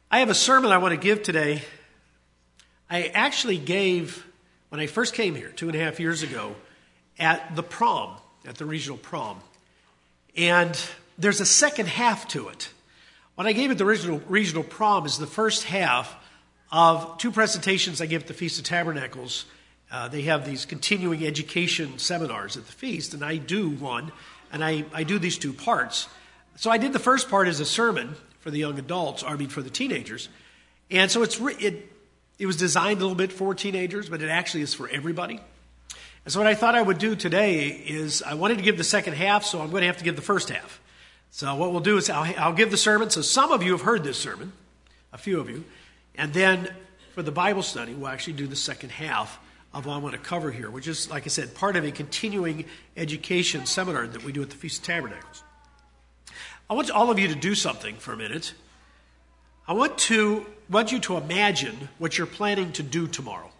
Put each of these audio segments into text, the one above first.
I have a sermon I want to give today. I actually gave, when I first came here 2.5 years ago, at the prom, at the regional prom. And there's a second half to it. When I gave at the regional prom is the first half of two presentations I give at the Feast of Tabernacles. They have these continuing education seminars at the Feast, and I do one, and I do these two parts. So I did the first part as a sermon for the young adults, for the teenagers. And so it was designed a little bit for teenagers, but it actually is for everybody. And so what I thought I would do today is I wanted to give the second half, so I'm going to have to give the first half. So what we'll do is I'll give the sermon. So some of you have heard this sermon, a few of you. And then for the Bible study, we'll actually do the second half of what I want to cover here, which is, like I said, part of a continuing education seminar that we do at the Feast of Tabernacles. I want all of you to do something for a minute. I want you to imagine what you're planning to do tomorrow.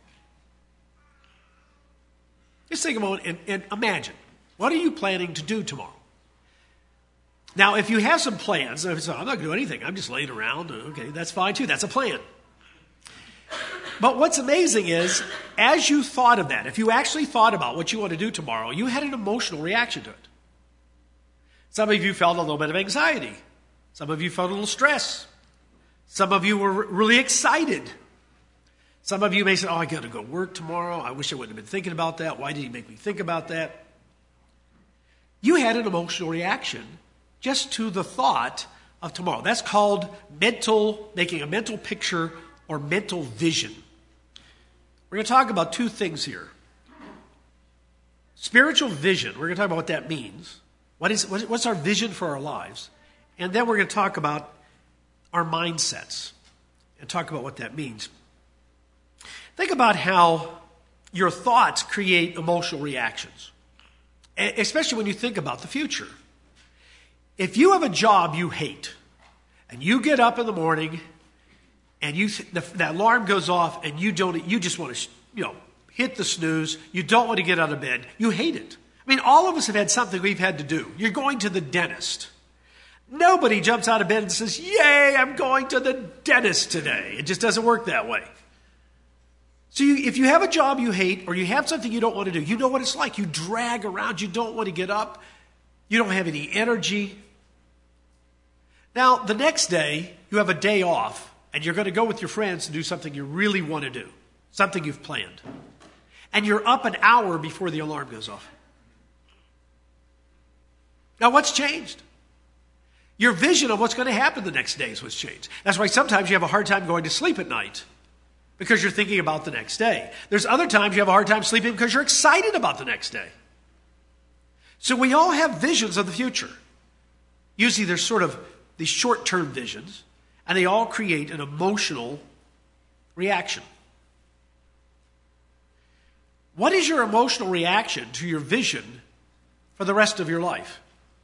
Just take a moment and imagine. What are you planning to do tomorrow? Now, if you have some plans, I'm not going to do anything. I'm just laying around. Okay, that's fine too. That's a plan. But what's amazing is, as you thought of that, if you actually thought about what you want to do tomorrow, you had an emotional reaction to it. Some of you felt a little bit of anxiety. Some of you felt a little stress. Some of you were really excited. Some of you may say, I got to go work tomorrow. I wish I wouldn't have been thinking about that. Why did he make me think about that? You had an emotional reaction just to the thought of tomorrow. That's called making a mental picture or mental vision. We're going to talk about two things here. Spiritual vision, we're going to talk about what that means. What's our vision for our lives? And then we're going to talk about our mindsets and talk about what that means. Think about how your thoughts create emotional reactions, especially when you think about the future. If you have a job you hate, and you get up in the morning, and that alarm goes off, and you just want to, hit the snooze. You don't want to get out of bed. You hate it. I mean, all of us have had something we've had to do. You're going to the dentist. Nobody jumps out of bed and says, "Yay, I'm going to the dentist today." It just doesn't work that way. So if you have a job you hate or you have something you don't want to do, you know what it's like. You drag around. You don't want to get up. You don't have any energy. Now, the next day, you have a day off, and you're going to go with your friends to do something you really want to do, something you've planned. And you're up an hour before the alarm goes off. Now, what's changed? Your vision of what's going to happen the next day is what's changed. That's why sometimes you have a hard time going to sleep at night because you're thinking about the next day. There's other times you have a hard time sleeping because you're excited about the next day. So we all have visions of the future. Usually there's sort of these short-term visions, and they all create an emotional reaction. What is your emotional reaction to your vision for the rest of your life?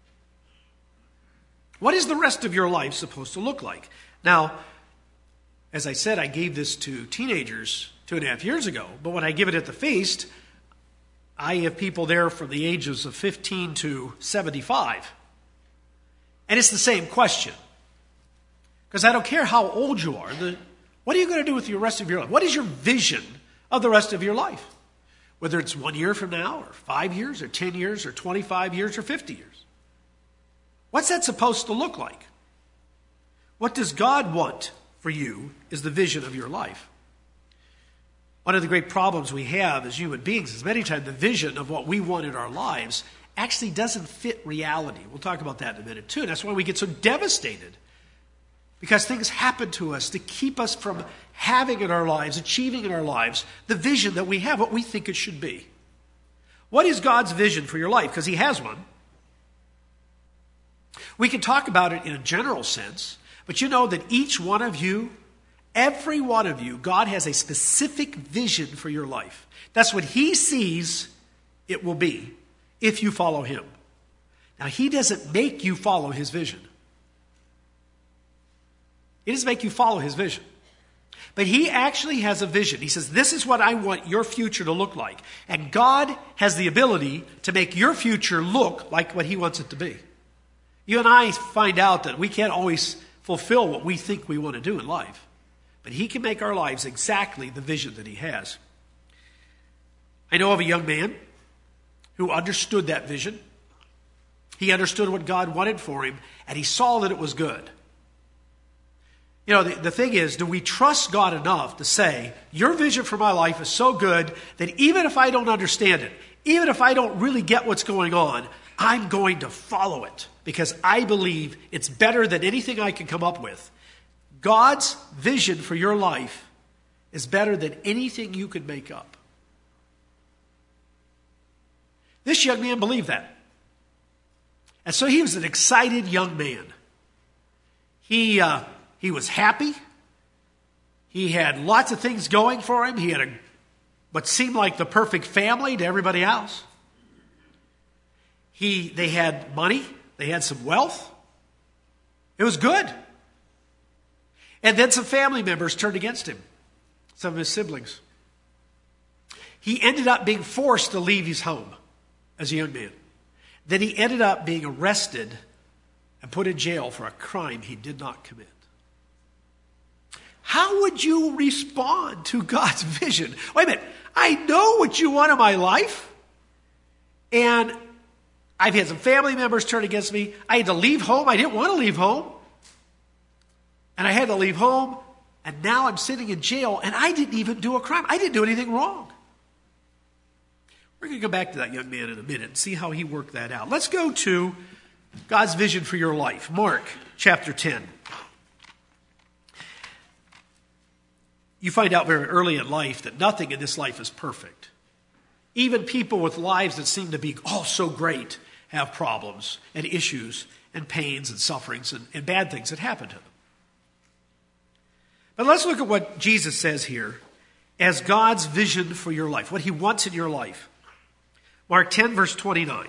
What is the rest of your life supposed to look like? Now, as I said, I gave this to teenagers 2.5 years ago, but when I give it at the feast, I have people there from the ages of 15 to 75. And it's the same question. Because I don't care how old you are, what are you going to do with the rest of your life? What is your vision of the rest of your life? Whether it's 1 year from now, or 5 years, or 10 years, or 25 years, or 50 years. What's that supposed to look like? What does God want for you is the vision of your life. One of the great problems we have as human beings is many times the vision of what we want in our lives actually doesn't fit reality. We'll talk about that in a minute too. And that's why we get so devastated. Because things happen to us to keep us from having in our lives, achieving in our lives, the vision that we have, what we think it should be. What is God's vision for your life? Because He has one. We can talk about it in a general sense, but you know that each one of you, every one of you, God has a specific vision for your life. That's what He sees it will be if you follow Him. Now, He doesn't make you follow His vision. He doesn't make you follow His vision. But He actually has a vision. He says, this is what I want your future to look like. And God has the ability to make your future look like what He wants it to be. You and I find out that we can't always fulfill what we think we want to do in life. But he can make our lives exactly the vision that he has. I know of a young man who understood that vision. He understood what God wanted for him, and he saw that it was good. You know, the thing is, do we trust God enough to say, your vision for my life is so good that even if I don't understand it, even if I don't really get what's going on, I'm going to follow it because I believe it's better than anything I can come up with. God's vision for your life is better than anything you could make up. This young man believed that. And so he was an excited young man. He was happy. He had lots of things going for him. He had what seemed like the perfect family to everybody else. They had money. They had some wealth. It was good. And then some family members turned against him. Some of his siblings. He ended up being forced to leave his home as a young man. Then he ended up being arrested and put in jail for a crime he did not commit. How would you respond to God's vision? Wait a minute. I know what you want in my life. And I've had some family members turn against me. I had to leave home. I didn't want to leave home. And I had to leave home. And now I'm sitting in jail. And I didn't even do a crime. I didn't do anything wrong. We're going to go back to that young man in a minute and see how he worked that out. Let's go to God's vision for your life. Mark chapter 10. You find out very early in life that nothing in this life is perfect. Even people with lives that seem to be so great have problems and issues and pains and sufferings and bad things that happen to them. But let's look at what Jesus says here as God's vision for your life, what he wants in your life. Mark 10, verse 29.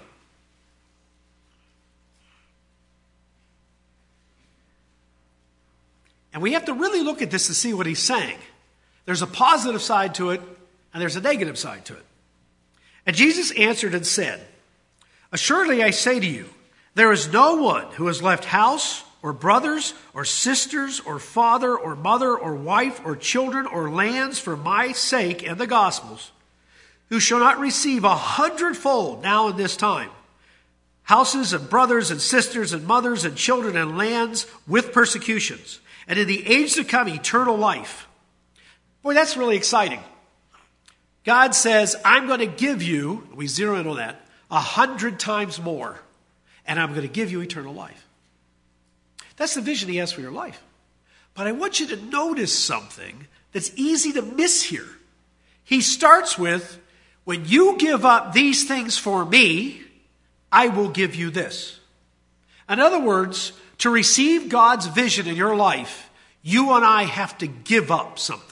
And we have to really look at this to see what he's saying. There's a positive side to it, and there's a negative side to it. And Jesus answered and said, assuredly I say to you, there is no one who has left house or brothers or sisters or father or mother or wife or children or lands for my sake and the gospel's, who shall not receive 100-fold now in this time, houses and brothers and sisters and mothers and children and lands with persecutions, and in the age to come eternal life. Boy, that's really exciting. God says, I'm going to give you, we zero in on that, 100 times more, and I'm going to give you eternal life. That's the vision he has for your life. But I want you to notice something that's easy to miss here. He starts with, when you give up these things for me, I will give you this. In other words, to receive God's vision in your life, you and I have to give up something.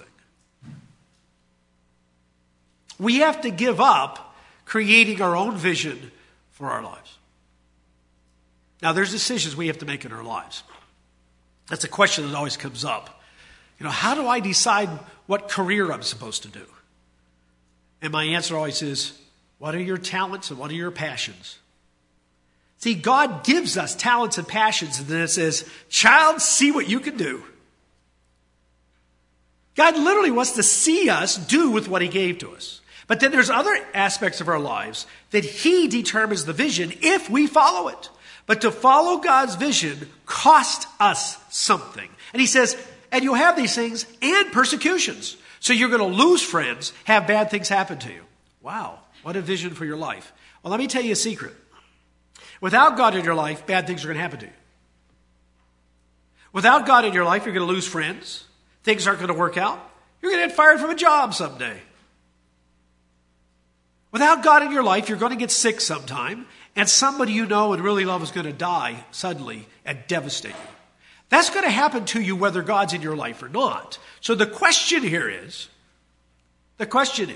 We have to give up creating our own vision for our lives. Now, there's decisions we have to make in our lives. That's a question that always comes up. How do I decide what career I'm supposed to do? And my answer always is, what are your talents and what are your passions? See, God gives us talents and passions, and then it says, child, see what you can do. God literally wants to see us do with what he gave to us. But then there's other aspects of our lives that he determines the vision if we follow it. But to follow God's vision costs us something. And he says, and you'll have these things and persecutions. So you're going to lose friends, have bad things happen to you. Wow, what a vision for your life. Well, let me tell you a secret. Without God in your life, bad things are going to happen to you. Without God in your life, you're going to lose friends. Things aren't going to work out. You're going to get fired from a job someday. Without God in your life, you're going to get sick sometime, and somebody you know and really love is going to die suddenly and devastate you. That's going to happen to you whether God's in your life or not. So the question is, do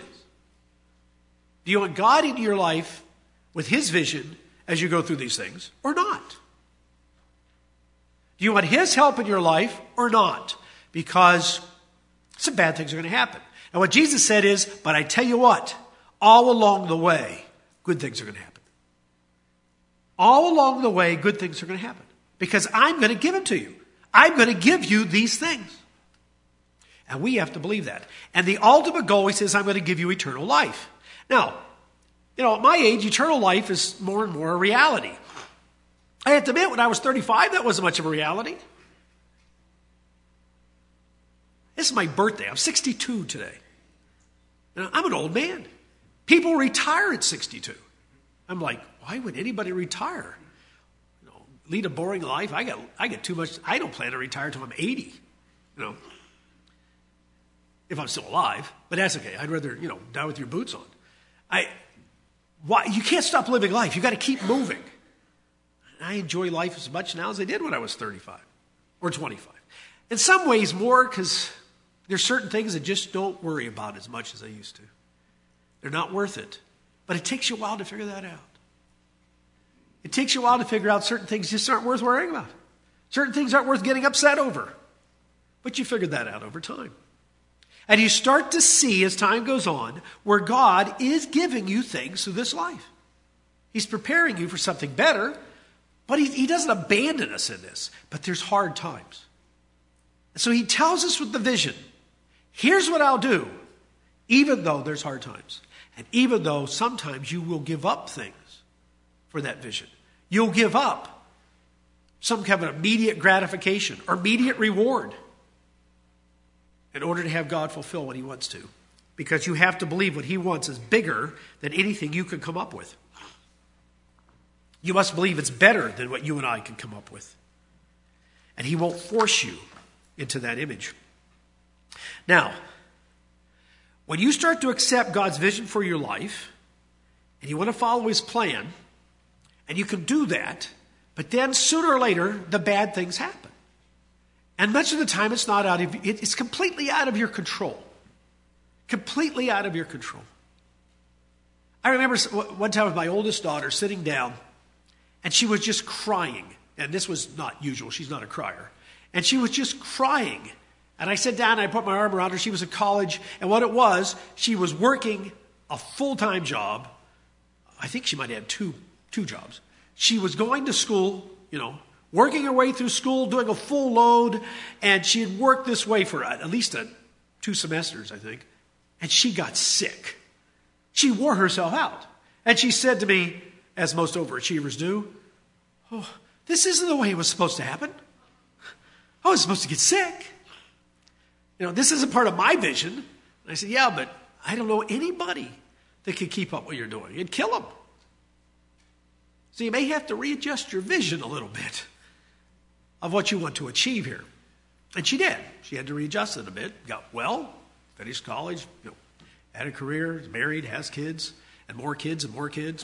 you want God in your life with his vision as you go through these things or not? Do you want his help in your life or not? Because some bad things are going to happen. And what Jesus said is, but I tell you what, all along the way, good things are going to happen. All along the way, good things are going to happen. Because I'm going to give them to you. I'm going to give you these things. And we have to believe that. And the ultimate goal, he says, I'm going to give you eternal life. Now, at my age, eternal life is more and more a reality. I have to admit, when I was 35, that wasn't much of a reality. This is my birthday. I'm 62 today. I'm an old man. People retire at 62. I'm like, why would anybody retire? Lead a boring life. I get too much. I don't plan to retire until I'm 80. If I'm still alive, but that's okay. I'd rather die with your boots on. You can't stop living life. You got to keep moving. I enjoy life as much now as I did when I was 35 or 25. In some ways more, because there's certain things I just don't worry about as much as I used to. They're not worth it. But it takes you a while to figure that out. It takes you a while to figure out certain things just aren't worth worrying about. Certain things aren't worth getting upset over. But you figured that out over time. And you start to see as time goes on where God is giving you things through this life. He's preparing you for something better, but he doesn't abandon us in this. But there's hard times. And so he tells us with the vision, here's what I'll do, even though there's hard times. And even though sometimes you will give up things for that vision. You'll give up some kind of immediate gratification or immediate reward in order to have God fulfill what he wants to. Because you have to believe what he wants is bigger than anything you can come up with. You must believe it's better than what you and I can come up with. And he won't force you into that image. Now, when you start to accept God's vision for your life, and you want to follow his plan, and you can do that, but then sooner or later, the bad things happen. And much of the time, it's completely out of your control. Completely out of your control. I remember one time with my oldest daughter sitting down, and she was just crying. And this was not usual. She's not a crier. And she was just crying. And I sat down and I put my arm around her. She was in college. And what it was, she was working a full-time job. I think she might have had two jobs. She was going to school, working her way through school, doing a full load. And she had worked this way for at least 2 semesters, I think. And she got sick. She wore herself out. And she said to me, as most overachievers do, "Oh, this isn't the way it was supposed to happen. I was supposed to get sick. This isn't part of my vision." And I said, "Yeah, but I don't know anybody that can keep up what you're doing. It'd kill them. So you may have to readjust your vision a little bit of what you want to achieve here." And she did. She had to readjust it a bit. Got well, finished college, had a career, is married, has kids, and more kids and more kids.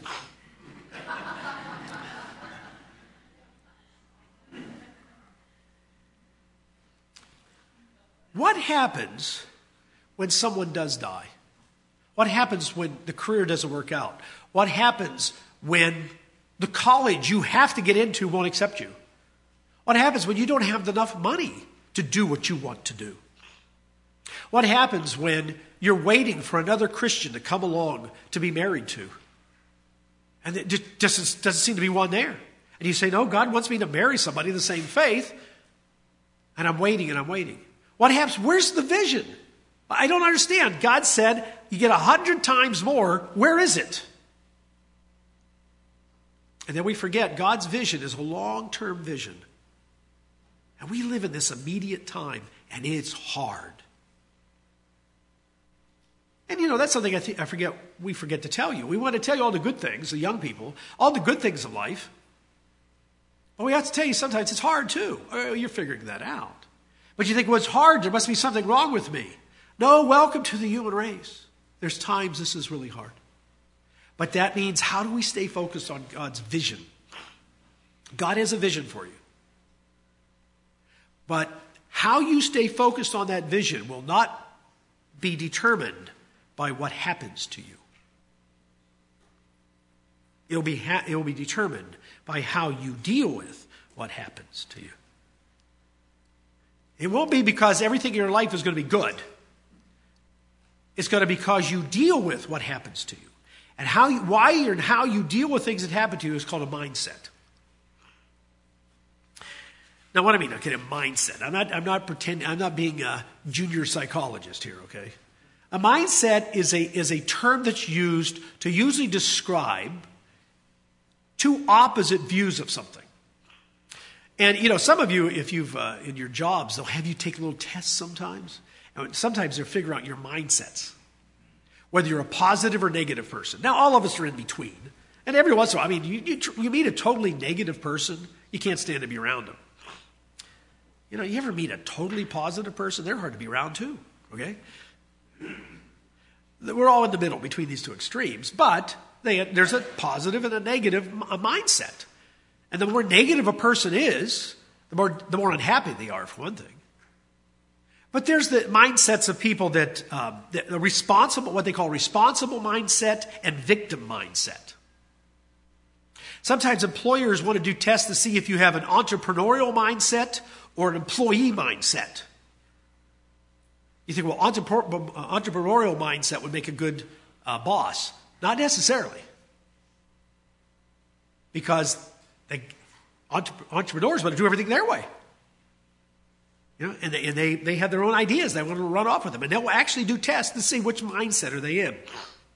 What happens when someone does die? What happens when the career doesn't work out? What happens when the college you have to get into won't accept you? What happens when you don't have enough money to do what you want to do? What happens when you're waiting for another Christian to come along to be married to? And it just doesn't seem to be one there. And you say, "No, God wants me to marry somebody of the same faith." And I'm waiting and I'm waiting. What happens? Where's the vision? I don't understand. God said you get 100 times more. Where is it? And then we forget God's vision is a long-term vision. And we live in this immediate time, and it's hard. And that's something we forget to tell you. We want to tell you all the good things, the young people, all the good things of life. But we have to tell you sometimes it's hard too. You're figuring that out. But you think, well, it's hard. There must be something wrong with me. No, welcome to the human race. There's times this is really hard. But that means, how do we stay focused on God's vision? God has a vision for you. But how you stay focused on that vision will not be determined by what happens to you. It will be determined by how you deal with what happens to you. It won't be because everything in your life is going to be good. It's going to be because you deal with what happens to you. And how you deal with things that happen to you is called a mindset. Now, what I mean, okay, a mindset. I'm not pretending. I'm not being a junior psychologist here. Okay, a mindset is a term that's used to usually describe two opposite views of something. And some of you, if you've in your jobs, they'll have you take little tests sometimes. And sometimes they're figuring out your mindsets, whether you're a positive or negative person. Now, all of us are in between, and every once in a while, I mean, you meet a totally negative person, you can't stand to be around them. You ever meet a totally positive person? They're hard to be around too, okay? We're all in the middle between these two extremes, but there's a positive and a negative mindset. And the more negative a person is, the more unhappy they are, for one thing. But there's the mindsets of people that are responsible, what they call responsible mindset and victim mindset. Sometimes employers want to do tests to see if you have an entrepreneurial mindset or an employee mindset. You think, well, entrepreneurial mindset would make a good boss. Not necessarily. Because entrepreneurs want to do everything their way. And they have their own ideas. They want to run off with them. And they'll actually do tests to see which mindset are they in.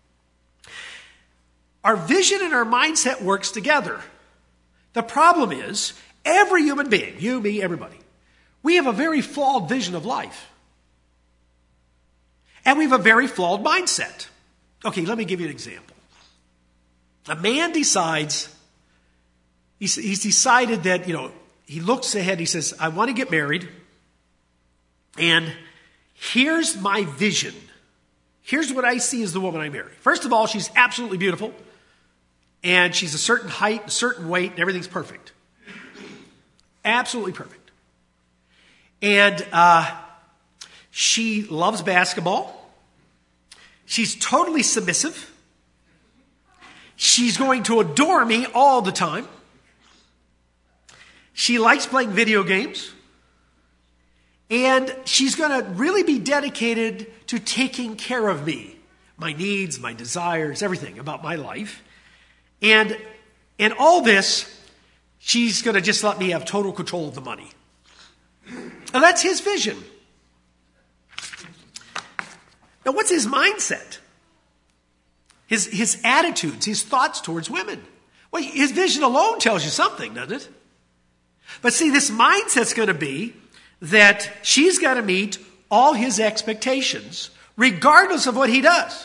Our vision and our mindset works together. The problem is, every human being, you, me, everybody, we have a very flawed vision of life. And we have a very flawed mindset. Okay, let me give you an example. A man decides, he's decided that, he looks ahead, he says, I want to get married, and here's my vision. Here's what I see as the woman I marry. First of all, she's absolutely beautiful, and she's a certain height, a certain weight, and everything's perfect. Absolutely perfect. And she loves basketball. She's totally submissive. She's going to adore me all the time. She likes playing video games. And she's going to really be dedicated to taking care of me, my needs, my desires, everything about my life. And in all this, she's going to just let me have total control of the money. And that's his vision. Now, what's his mindset? His attitudes, his thoughts towards women. Well, his vision alone tells you something, doesn't it? But see, this mindset's going to be that she's got to meet all his expectations, regardless of what he does.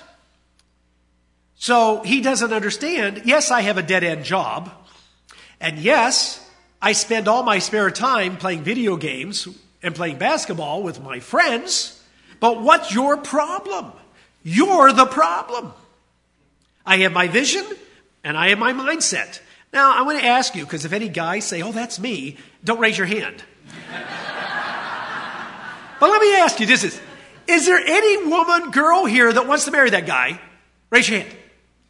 So he doesn't understand, yes, I have a dead-end job, and yes, I spend all my spare time playing video games and playing basketball with my friends, but what's your problem? You're the problem. I have my vision, and I have my mindset. Now, I want to ask you, because if any guys say, oh, that's me, don't raise your hand. But let me ask you, is there any woman, girl here that wants to marry that guy? Raise your hand.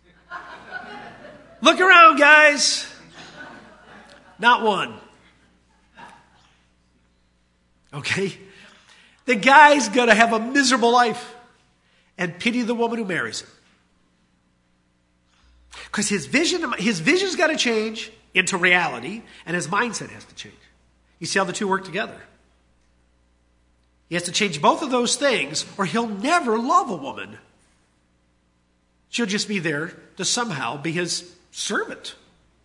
Look around, guys. Not one. Okay? The guy's going to have a miserable life and pity the woman who marries him. Because his vision's got to change into reality, and his mindset has to change. You see how the two work together? He has to change both of those things, or he'll never love a woman. She'll just be there to somehow be his servant.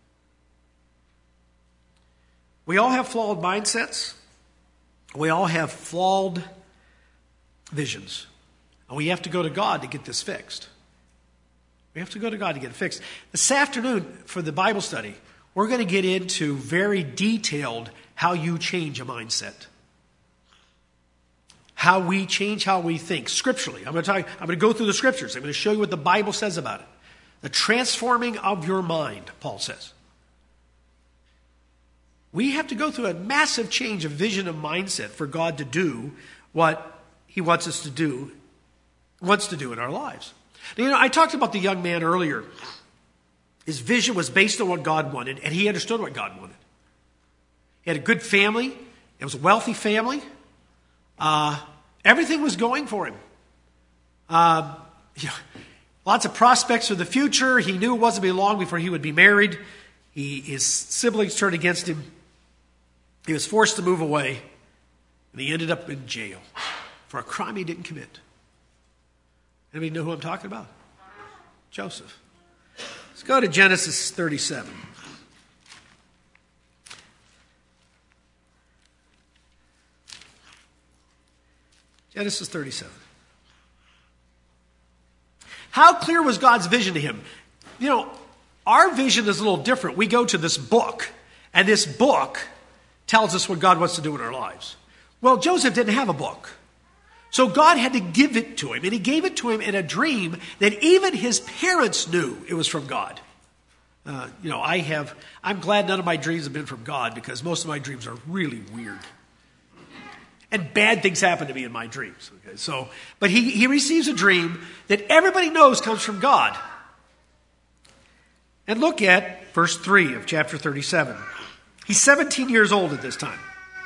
We all have flawed mindsets. We all have flawed visions. And we have to go to God to get this fixed. We have to go to God to get it fixed. This afternoon, for the Bible study, we're going to get into very detailed how you change a mindset. How we change how we think scripturally. I'm going to go through the scriptures. I'm going to show you what the Bible says about it. The transforming of your mind, Paul says. We have to go through a massive change of vision and mindset for God to do what he wants to do in our lives. Now, I talked about the young man earlier. His vision was based on what God wanted, and he understood what God wanted. He had a good family. It was a wealthy family. Everything was going for him. Lots of prospects for the future. He knew it wasn't be long before he would be married. His siblings turned against him. He was forced to move away, and he ended up in jail for a crime he didn't commit. Anybody know who I'm talking about? Joseph. Let's go to Genesis 37. Genesis 37. How clear was God's vision to him? You know, our vision is a little different. We go to this book, and this book tells us what God wants to do in our lives. Well, Joseph didn't have a book. So God had to give it to him, and he gave it to him in a dream that even his parents knew it was from God. I'm glad none of my dreams have been from God, because most of my dreams are really weird. And bad things happen to me in my dreams. Okay, but he receives a dream that everybody knows comes from God. And look at verse 3 of chapter 37. He's 17 years old at this time.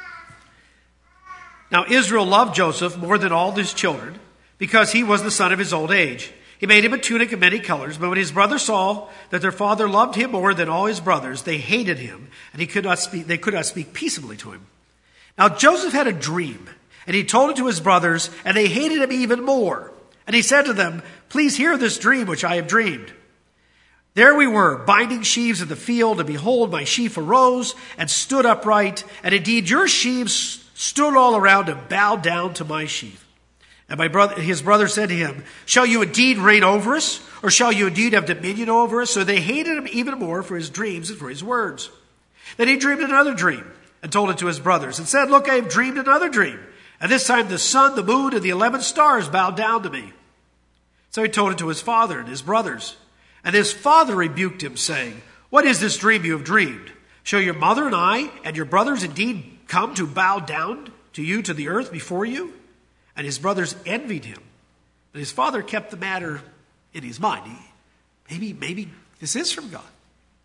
Now Israel loved Joseph more than all his children, because he was the son of his old age. He made him a tunic of many colors, but when his brothers saw that their father loved him more than all his brothers, they hated him, and they could not speak peaceably to him. Now Joseph had a dream, and he told it to his brothers, and they hated him even more. And he said to them, "Please hear this dream which I have dreamed. There we were, binding sheaves in the field, and behold, my sheaf arose and stood upright, and indeed your sheaves stood all around and bowed down to my sheaf." And his brother said to him, "Shall you indeed reign over us, or shall you indeed have dominion over us?" So they hated him even more for his dreams and for his words. Then he dreamed another dream, and told it to his brothers, and said, "Look, I have dreamed another dream. And this time the sun, the moon, and the 11 stars bowed down to me." So he told it to his father and his brothers. And his father rebuked him, saying, "What is this dream you have dreamed? Shall your mother and I and your brothers indeed come to bow down to you to the earth before you?" And his brothers envied him. But his father kept the matter in his mind. Maybe this is from God.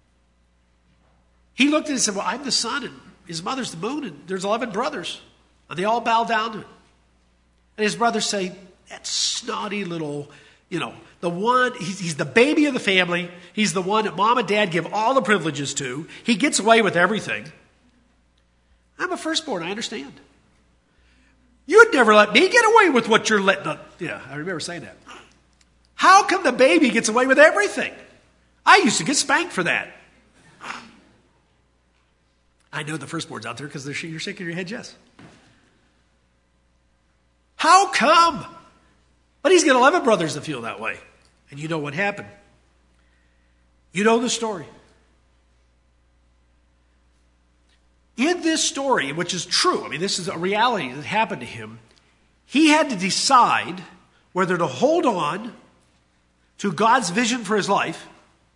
He looked at it and said, "Well, I'm the sun, and his mother's the moon, and there's 11 brothers. And they all bow down to him." And his brothers say, "That snotty little, the one, he's the baby of the family. He's the one that mom and dad give all the privileges to. He gets away with everything. I'm a firstborn, I understand. You'd never let me get away with what you're letting up." Yeah, I remember saying that. How come the baby gets away with everything? I used to get spanked for that. I know the firstborns out there because you're shaking your head, yes. How come? But he's got 11 brothers that feel that way. And you know what happened. You know the story. In this story, which is true, this is a reality that happened to him, he had to decide whether to hold on to God's vision for his life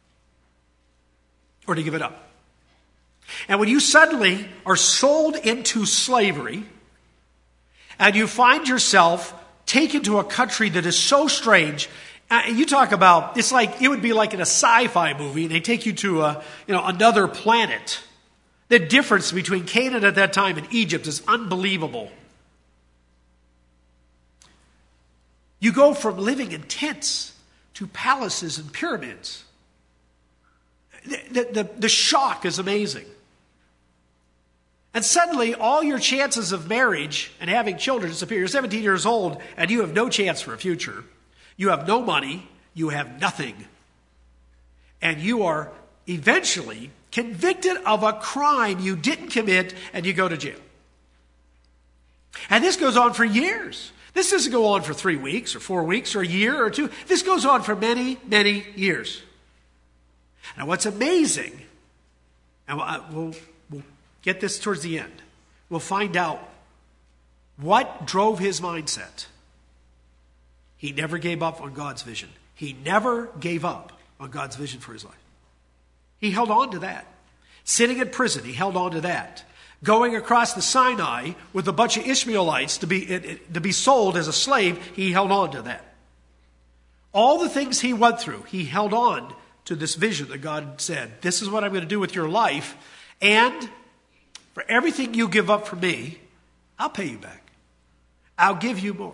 or to give it up. And when you suddenly are sold into slavery and you find yourself taken to a country that is so strange, you talk about, it would be like in a sci-fi movie, and they take you to another planet. The difference between Canaan at that time and Egypt is unbelievable. You go from living in tents to palaces and pyramids. The shock is amazing. And suddenly, all your chances of marriage and having children disappear. You're 17 years old, and you have no chance for a future. You have no money. You have nothing. And you are eventually convicted of a crime you didn't commit, and you go to jail. And this goes on for years. This doesn't go on for 3 weeks or 4 weeks or a year or two. This goes on for many, many years. Now, what's amazing, and we'll get this towards the end, we'll find out what drove his mindset. He never gave up on God's vision. He never gave up on God's vision for his life. He held on to that. Sitting in prison, he held on to that. Going across the Sinai with a bunch of Ishmaelites to be sold as a slave, he held on to that. All the things he went through, he held on to this vision that God said, "This is what I'm going to do with your life, and for everything you give up for me, I'll pay you back. I'll give you more."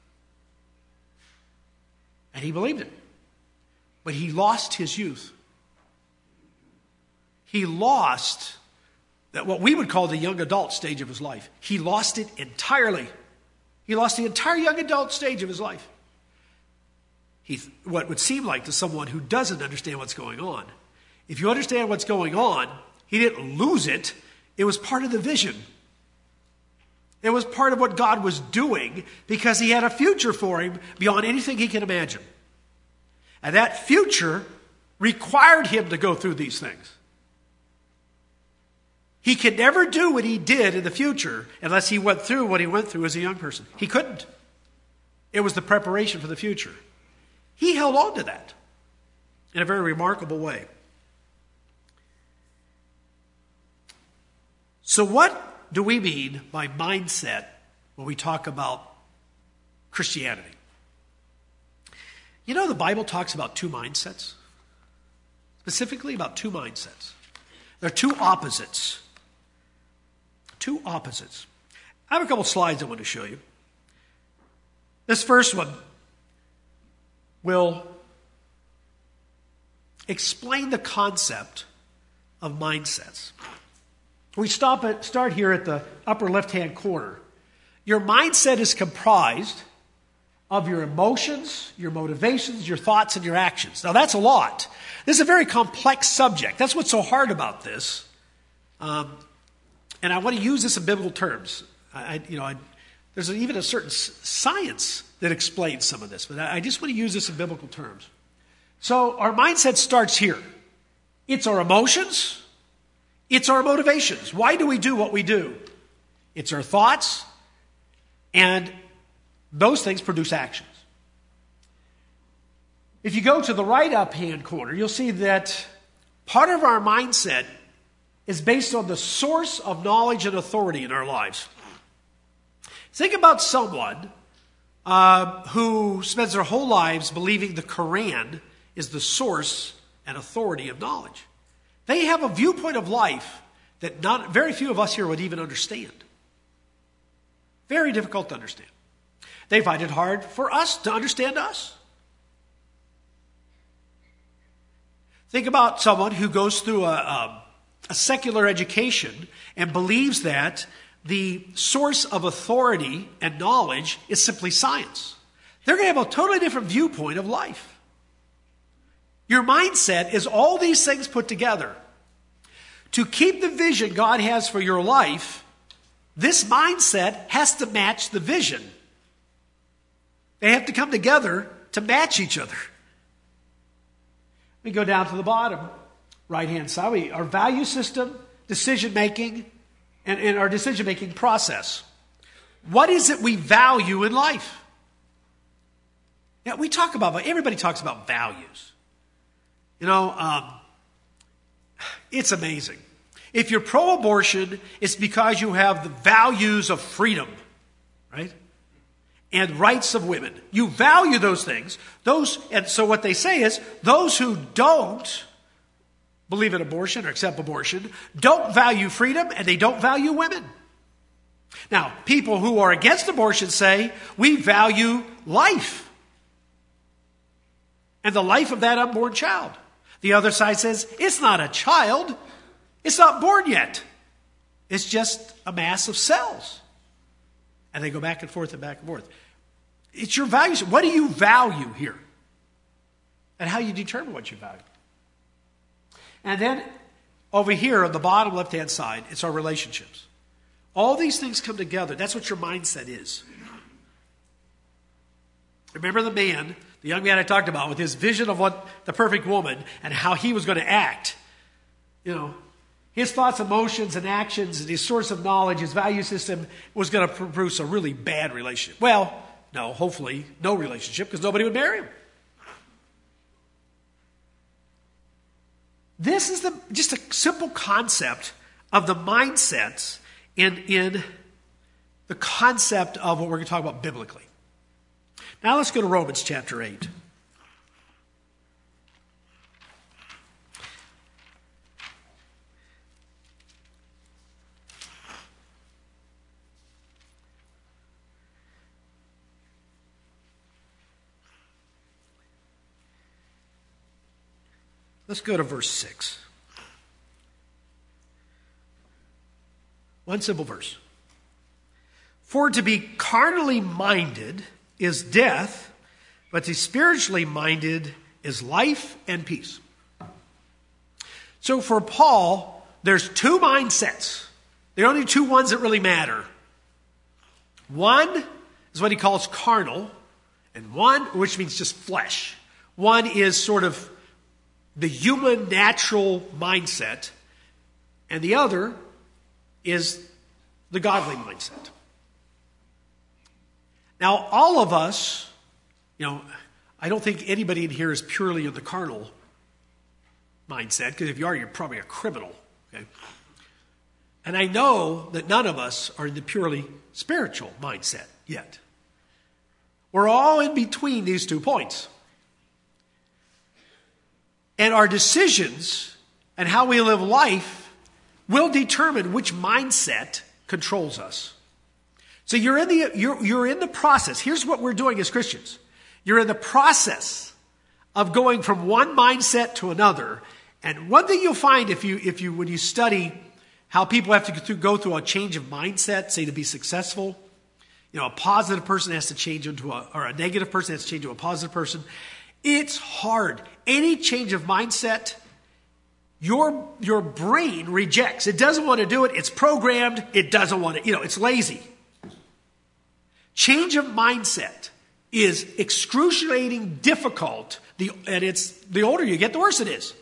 And he believed it. But he lost his youth. He lost what we would call the young adult stage of his life. He lost it entirely. He lost the entire young adult stage of his life. What would seem like to someone who doesn't understand what's going on. If you understand what's going on, he didn't lose it. It was part of the vision. It was part of what God was doing because he had a future for him beyond anything he can imagine. And that future required him to go through these things. He could never do what he did in the future unless he went through what he went through as a young person. He couldn't. It was the preparation for the future. He held on to that in a very remarkable way. So what do we mean by mindset when we talk about Christianity? You know, the Bible talks about two mindsets. Specifically about two mindsets. There are two opposites. Two opposites. I have a couple slides I want to show you. This first one will explain the concept of mindsets. We start here at the upper left-hand corner. Your mindset is comprised of your emotions, your motivations, your thoughts, and your actions. Now, that's a lot. This is a very complex subject. That's what's so hard about this. And I want to use this in biblical terms. There's even a certain science that explains some of this, but I just want to use this in biblical terms. So our mindset starts here. It's our emotions. It's our motivations. Why do we do what we do? It's our thoughts, and those things produce actions. If you go to the right up-hand corner, you'll see that part of our mindset is based on the source of knowledge and authority in our lives. Think about someone who spends their whole lives believing the Quran is the source and authority of knowledge. They have a viewpoint of life that very few of us here would even understand. Very difficult to understand. They find it hard for us to understand us. Think about someone who goes through a secular education and believes that the source of authority and knowledge is simply science. They're going to have a totally different viewpoint of life. Your mindset is all these things put together. To keep the vision God has for your life, this mindset has to match the vision. They have to come together to match each other. We go down to the bottom, right-hand side. Our value system, decision-making, and our decision-making process. What is it we value in life? Yeah, everybody talks about values. It's amazing. If you're pro-abortion, it's because you have the values of freedom, right? And rights of women. You value those things. And so what they say is, those who don't believe in abortion or accept abortion don't value freedom and they don't value women. Now, people who are against abortion say, we value life and the life of that unborn child. The other side says, it's not a child. It's not born yet. It's just a mass of cells. And they go back and forth and back and forth. It's your values. What do you value here? And how you determine what you value. And then over here on the bottom left-hand side, it's our relationships. All these things come together. That's what your mindset is. Remember the young man I talked about with his vision of what the perfect woman and how he was going to act. His thoughts, emotions, and actions, and his source of knowledge, his value system was going to produce a really bad relationship. Well, no, hopefully no relationship because nobody would marry him. This is just a simple concept of the mindsets in the concept of what we're going to talk about biblically. Now let's go to Romans chapter 8. Let's go to verse 6. One simple verse. For to be carnally minded is death, but to be spiritually minded is life and peace. So for Paul, there's two mindsets. There are only two ones that really matter. One is what he calls carnal, and one, which means just flesh. One is sort of the human natural mindset, and the other is the godly mindset. Now, all of us, I don't think anybody in here is purely in the carnal mindset, because if you are, you're probably a criminal. Okay? And I know that none of us are in the purely spiritual mindset yet. We're all in between these 2 points. And our decisions and how we live life will determine which mindset controls us. So you're in the process. Here's what we're doing as Christians. You're in the process of going from one mindset to another. And one thing you'll find if you when you study how people have to go through a change of mindset, say to be successful, a positive person has to change into a negative person has to change into a positive person. It's hard. Any change of mindset, your brain rejects. It doesn't want to do it. It's programmed. It doesn't want to, it's lazy. Change of mindset is excruciating difficult, and it's the older you get, the worse it is.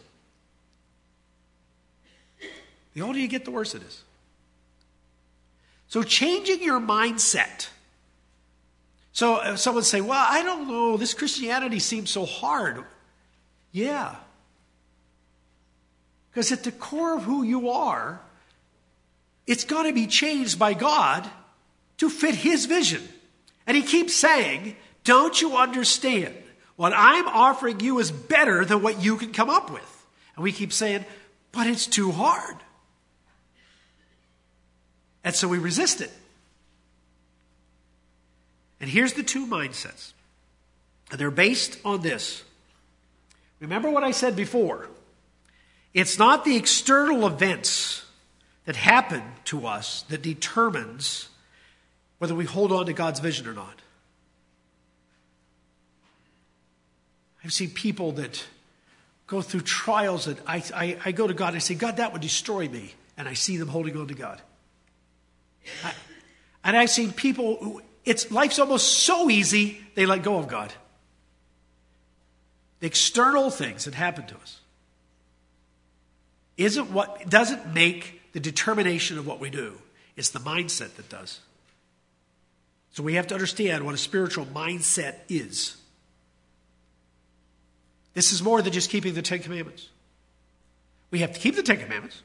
The older you get, the worse it is. So changing your mindset. So someone say, well, I don't know, this Christianity seems so hard. Yeah. Because at the core of who you are, it's going to be changed by God to fit His vision. And He keeps saying, don't you understand? What I'm offering you is better than what you can come up with. And we keep saying, but it's too hard. And so we resist it. And here's the two mindsets. And they're based on this. Remember what I said before. It's not the external events that happen to us that determines whether we hold on to God's vision or not. I've seen people that go through trials that I go to God and I say, God, that would destroy me. And I see them holding on to God. And I've seen people who, life's almost so easy, they let go of God. The external things that happen to us doesn't make the determination of what we do. It's the mindset that does. So we have to understand what a spiritual mindset is. This is more than just keeping the Ten Commandments. We have to keep the Ten Commandments.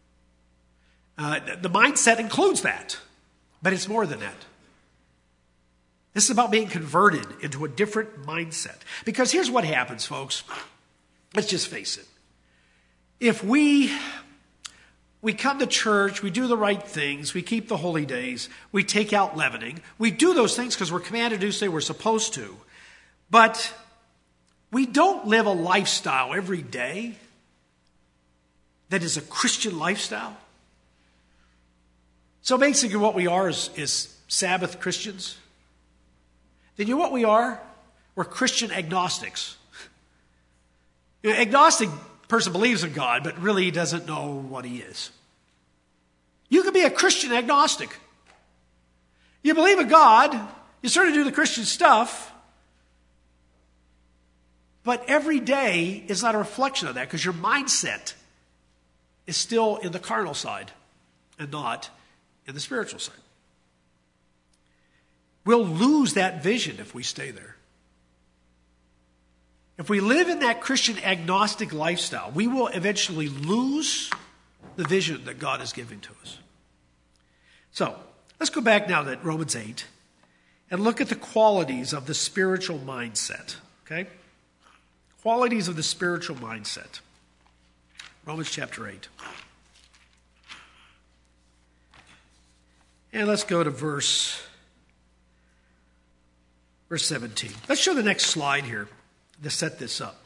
The mindset includes that, but it's more than that. This is about being converted into a different mindset. Because here's what happens, folks. Let's just face it. If we come to church, we do the right things, we keep the holy days, we take out leavening, we do those things because we're commanded to say we're supposed to, but we don't live a lifestyle every day that is a Christian lifestyle. So basically what we are is Sabbath Christians. Then you know what we are? We're Christian agnostics. Agnostic person believes in God, but really doesn't know what He is. You can be a Christian agnostic. You believe in God, you sort of do the Christian stuff, but every day is not a reflection of that because your mindset is still in the carnal side and not in the spiritual side. We'll lose that vision if we stay there. If we live in that Christian agnostic lifestyle, we will eventually lose the vision that God is giving to us. So, let's go back now to Romans 8 and look at the qualities of the spiritual mindset. Okay? Qualities of the spiritual mindset. Romans chapter 8. And let's go to verse 17. Let's show the next slide here to set this up.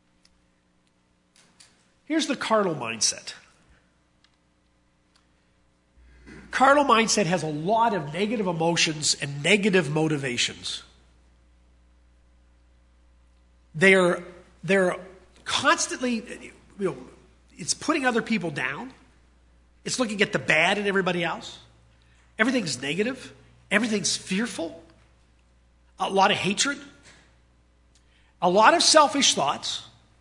Here's the carnal mindset. carnal mindset has a lot of negative emotions and negative motivations. They're constantly, it's putting other people down. It's looking at the bad in everybody else. Everything's negative. Everything's fearful. A lot of hatred. A lot of selfish thoughts.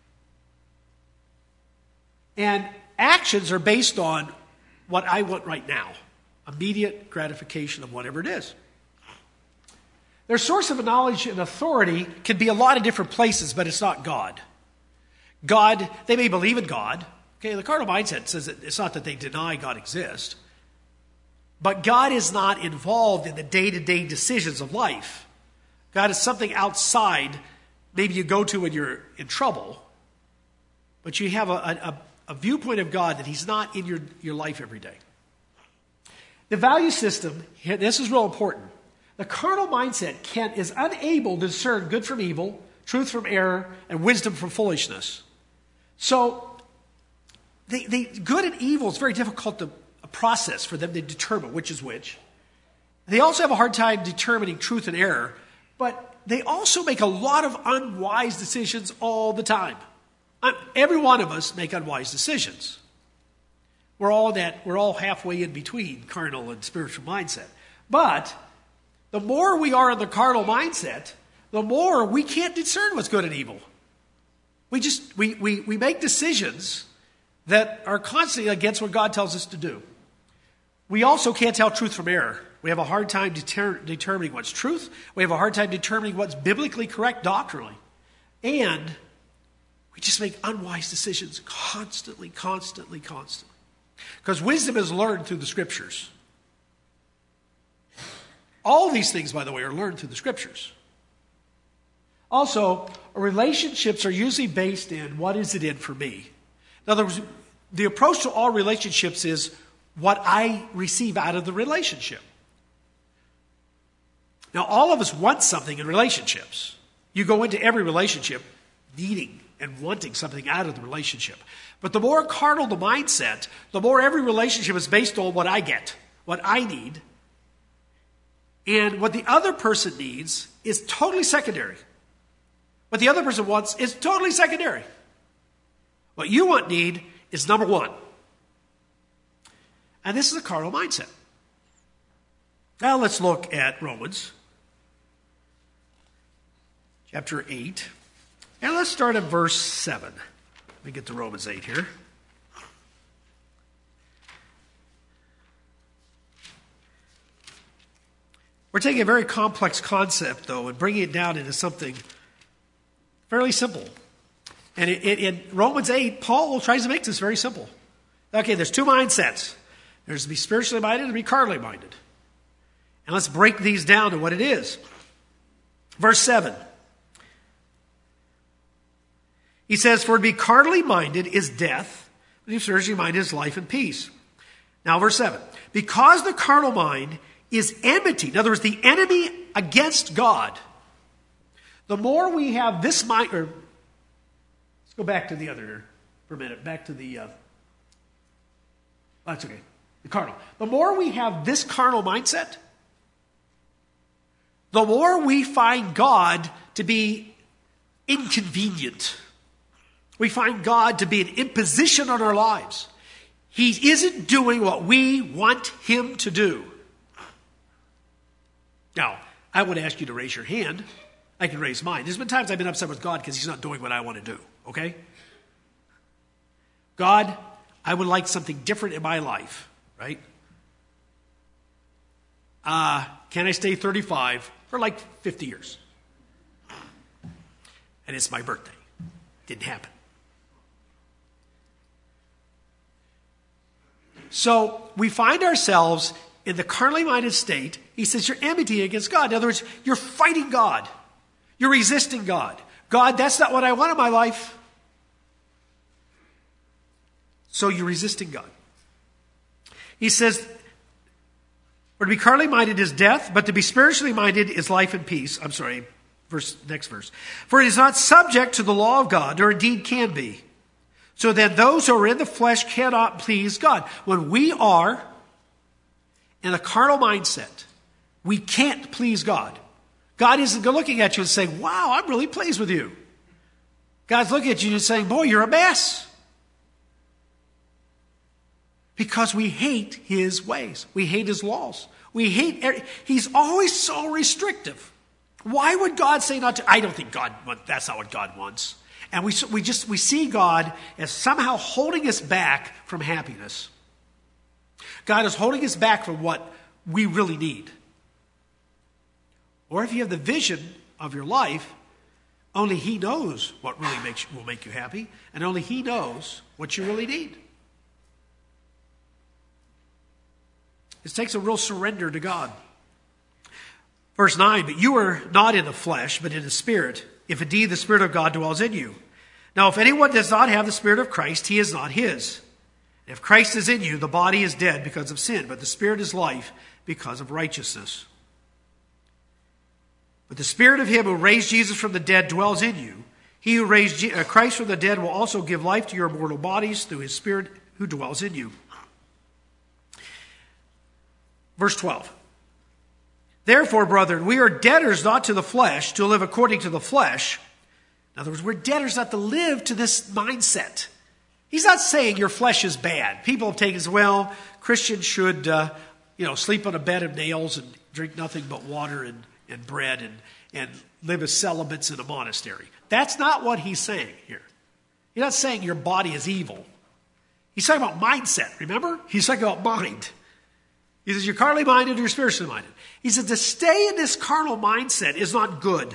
And actions are based on what I want right now. Immediate gratification of whatever it is. Their source of knowledge and authority can be a lot of different places, but it's not God. God, they may believe in God. Okay, the carnal mindset says that it's not that they deny God exists. But God is not involved in the day-to-day decisions of life. God is something outside, maybe you go to when you're in trouble. But you have a viewpoint of God that he's not in your life every day. The value system, this is real important. The carnal mindset is unable to discern good from evil, truth from error, and wisdom from foolishness. So, the good and evil is very difficult to process for them to determine which is which. They also have a hard time determining truth and error, but they also make a lot of unwise decisions all the time. Every one of us make unwise decisions. We're all halfway in between carnal and spiritual mindset. But the more we are in the carnal mindset, the more we can't discern what's good and evil. We make decisions that are constantly against what God tells us to do. We also can't tell truth from error. We have a hard time determining what's truth. We have a hard time determining what's biblically correct doctrinally. And we just make unwise decisions constantly. Because wisdom is learned through the Scriptures. All these things, by the way, are learned through the Scriptures. Also, relationships are usually based in what is it in for me. In other words, the approach to all relationships is what I receive out of the relationship. Now, all of us want something in relationships. You go into every relationship needing and wanting something out of the relationship. But the more carnal the mindset, the more every relationship is based on what I get, what I need. And what the other person needs is totally secondary. What the other person wants is totally secondary. What you need is number one. And this is a carnal mindset. Now let's look at Romans chapter 8. And let's start at verse 7. Let me get to Romans 8 here. We're taking a very complex concept, though, and bringing it down into something fairly simple. And in Romans 8, Paul tries to make this very simple. Okay, there's two mindsets. There's to be spiritually minded and to be carnally minded. And let's break these down to what it is. Verse 7. He says, for to be carnally minded is death, but to be spiritually minded is life and peace. Now, verse 7. Because the carnal mind is enmity, in other words, the enemy against God. The more we have this mind, or let's go back to the other for a minute, back to the, that's okay, the carnal. The more we have this carnal mindset, the more we find God to be inconvenient. We find God to be an imposition on our lives. He isn't doing what we want him to do. Now, I would ask you to raise your hand. I can raise mine. There's been times I've been upset with God because he's not doing what I want to do, okay? God, I would like something different in my life, right? Can I stay 35 for like 50 years? And it's my birthday. Didn't happen. So we find ourselves in the carnally minded state. He says you're enmity against God. In other words, you're fighting God. You're resisting God. God, that's not what I want in my life. So you're resisting God. He says, for to be carnally minded is death, but to be spiritually minded is life and peace. I'm sorry, next verse. For it is not subject to the law of God, or indeed can be. So then those who are in the flesh cannot please God. When we are and a carnal mindset, we can't please God. God isn't looking at you and saying, wow, I'm really pleased with you. God's looking at you and saying, boy, you're a mess. Because we hate his ways. We hate his laws. He's always so restrictive. Why would God say not to? I don't think that's not what God wants. And we see God as somehow holding us back from happiness. God is holding us back from what we really need. Or if you have the vision of your life, only he knows what really will make you happy, and only he knows what you really need. It takes a real surrender to God. Verse 9, but you are not in the flesh, but in the Spirit, if indeed the Spirit of God dwells in you. Now, if anyone does not have the Spirit of Christ, he is not his. If Christ is in you, the body is dead because of sin, but the Spirit is life because of righteousness. But the Spirit of him who raised Jesus from the dead dwells in you. He who raised Christ from the dead will also give life to your mortal bodies through his Spirit who dwells in you. Verse 12. Therefore, brethren, we are debtors not to the flesh to live according to the flesh. In other words, we're debtors not to live to this mindset. He's not saying your flesh is bad. People have taken as well, Christians should sleep on a bed of nails and drink nothing but water and bread and live as celibates in a monastery. That's not what he's saying here. He's not saying your body is evil. He's talking about mindset, remember? He's talking about mind. He says you're carnally minded or you're spiritually minded. He says to stay in this carnal mindset is not good.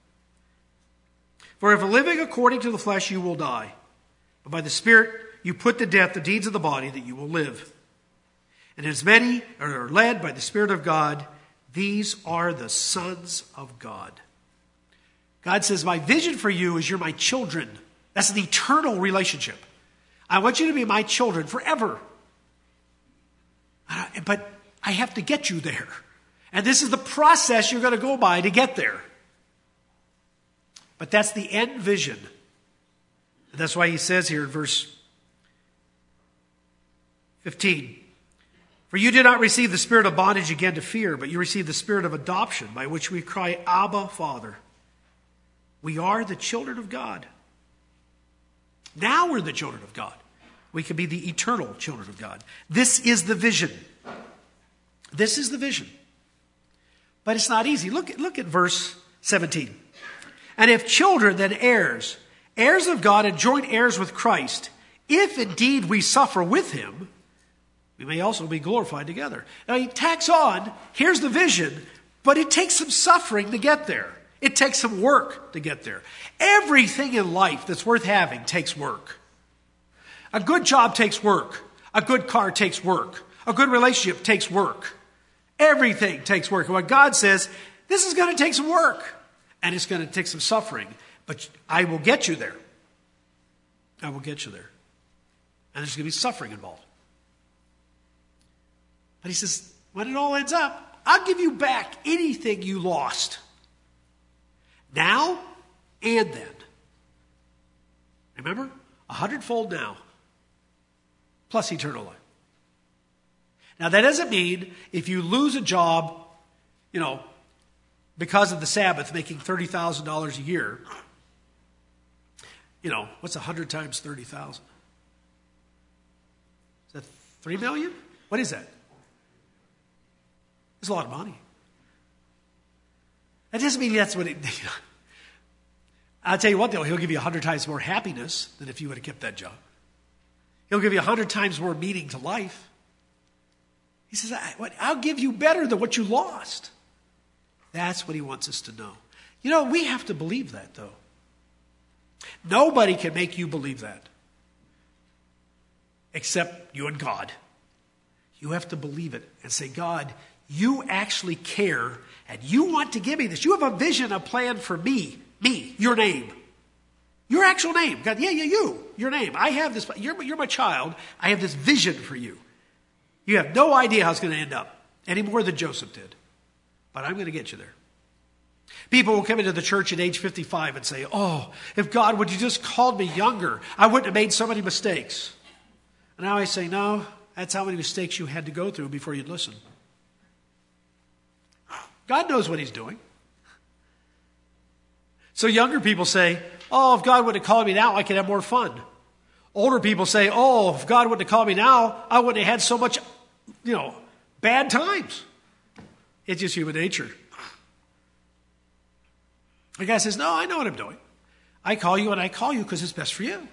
For if living according to the flesh you will die, but by the Spirit you put to death the deeds of the body that you will live. And as many are led by the Spirit of God, these are the sons of God. God says, my vision for you is you're my children. That's an eternal relationship. I want you to be my children forever. But I have to get you there. And this is the process you're going to go by to get there. But that's the end vision. And that's why he says here in verse 15, for you did not receive the spirit of bondage again to fear, but you received the spirit of adoption, by which we cry, Abba, Father. We are the children of God. Now we're the children of God. We can be the eternal children of God. This is the vision. This is the vision. But it's not easy. Look at verse 17. And if children, then heirs, heirs of God and joint heirs with Christ, if indeed we suffer with him, we may also be glorified together. Now he tacks on, here's the vision, but it takes some suffering to get there. It takes some work to get there. Everything in life that's worth having takes work. A good job takes work. A good car takes work. A good relationship takes work. Everything takes work. And what God says, this is going to take some work. And it's going to take some suffering. But I will get you there. I will get you there. And there's going to be suffering involved. But he says, when it all ends up, I'll give you back anything you lost. Now and then. Remember? 100-fold now. Plus eternal life. Now that doesn't mean if you lose a job, because of the Sabbath, making $30,000 a year, what's 100 times 30,000? Is that 3 million? What is that? It's a lot of money. That doesn't mean that's what it... I'll tell you what, though, he'll give you 100 times more happiness than if you would have kept that job. He'll give you 100 times more meaning to life. He says, I'll give you better than what you lost. That's what he wants us to know. We have to believe that, though. Nobody can make you believe that. Except you and God. You have to believe it and say, God, you actually care and you want to give me this. You have a vision, a plan for me, your name. Your actual name. God, your name. I have this, you're my child. I have this vision for you. You have no idea how it's going to end up, any more than Joseph did. But I'm going to get you there. People will come into the church at age 55 and say, oh, if God would you just called me younger, I wouldn't have made so many mistakes. And now I say, no, that's how many mistakes you had to go through before you'd listen. God knows what he's doing. So younger people say, oh, if God would have called me now, I could have more fun. Older people say, oh, if God wouldn't have called me now, I wouldn't have had so much, bad times. It's just human nature. The guy says, no, I know what I'm doing. I call you and I call you because it's best for you. And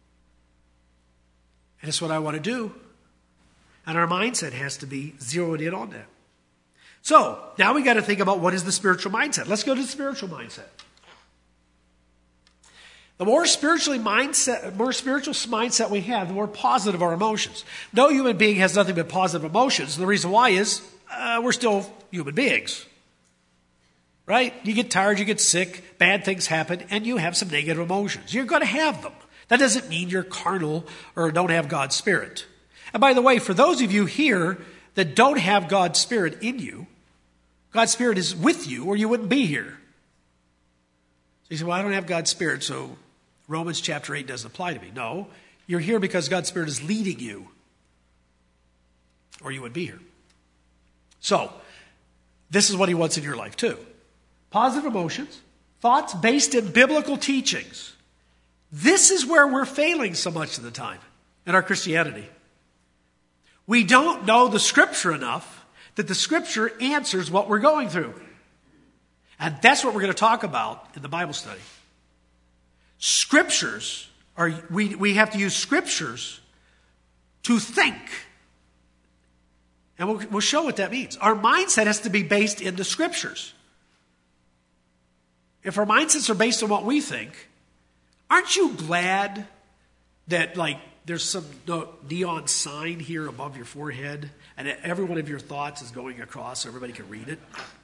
it's what I want to do. And our mindset has to be zeroed in on that. So now we got to think about what is the spiritual mindset. Let's go to the spiritual mindset. The more spiritual mindset we have, the more positive our emotions. No human being has nothing but positive emotions. And the reason why is we're still human beings. Right? You get tired, you get sick, bad things happen, and you have some negative emotions. You're going to have them. That doesn't mean you're carnal or don't have God's Spirit. And by the way, for those of you here that don't have God's Spirit in you, God's Spirit is with you or you wouldn't be here. So you say, well, I don't have God's Spirit, so Romans chapter 8 doesn't apply to me. No, you're here because God's Spirit is leading you or you wouldn't be here. So, this is what he wants in your life too. Positive emotions, thoughts based in biblical teachings. This is where we're failing so much of the time in our Christianity. We don't know the Scripture enough that the Scripture answers what we're going through. And that's what we're going to talk about in the Bible study. Scriptures are, we have to use Scriptures to think. And we'll show what that means. Our mindset has to be based in the Scriptures. If our mindsets are based on what we think, aren't you glad that there's some neon sign here above your forehead and every one of your thoughts is going across so everybody can read it?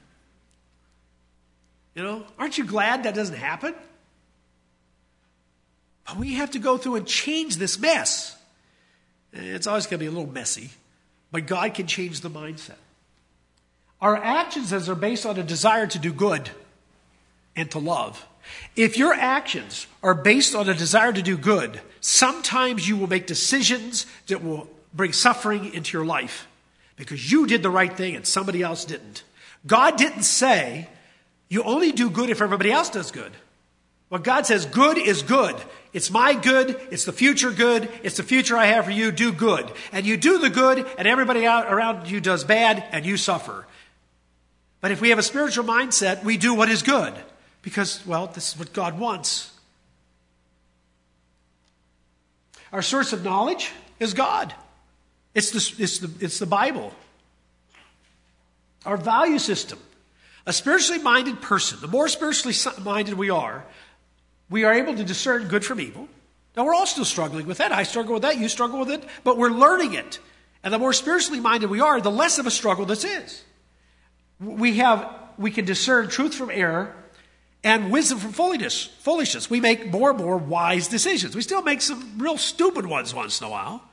Aren't you glad that doesn't happen? But we have to go through and change this mess. It's always going to be a little messy, but God can change the mindset. Our actions are based on a desire to do good and to love. If your actions are based on a desire to do good, sometimes you will make decisions that will bring suffering into your life because you did the right thing and somebody else didn't. God didn't say you only do good if everybody else does good. What God says, good is good. It's my good. It's the future good. It's the future I have for you. Do good. And you do the good and everybody around you does bad and you suffer. But if we have a spiritual mindset, we do what is good. Because, this is what God wants. Our source of knowledge is God. It's the Bible. Our value system. A spiritually minded person, the more spiritually minded we are able to discern good from evil. Now, we're all still struggling with that. I struggle with that. You struggle with it. But we're learning it. And the more spiritually minded we are, the less of a struggle this is. We can discern truth from error and wisdom from foolishness. We make more and more wise decisions. We still make some real stupid ones once in a while.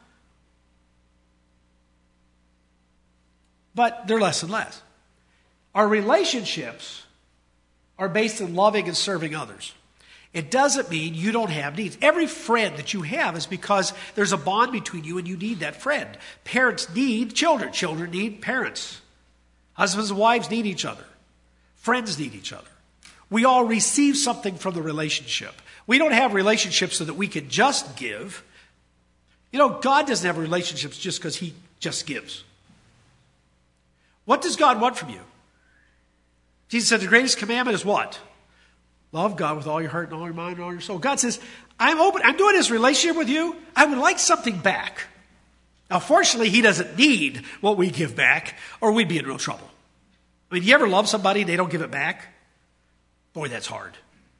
But they're less and less. Our relationships are based in loving and serving others. It doesn't mean you don't have needs. Every friend that you have is because there's a bond between you and you need that friend. Parents need children. Children need parents. Husbands and wives need each other. Friends need each other. We all receive something from the relationship. We don't have relationships so that we can just give. God doesn't have relationships just because he just gives. What does God want from you? Jesus said the greatest commandment is what? Love God with all your heart and all your mind and all your soul. God says, I'm doing this relationship with you. I would like something back. Now, fortunately, he doesn't need what we give back or we'd be in real trouble. You ever love somebody and they don't give it back? Boy, that's hard.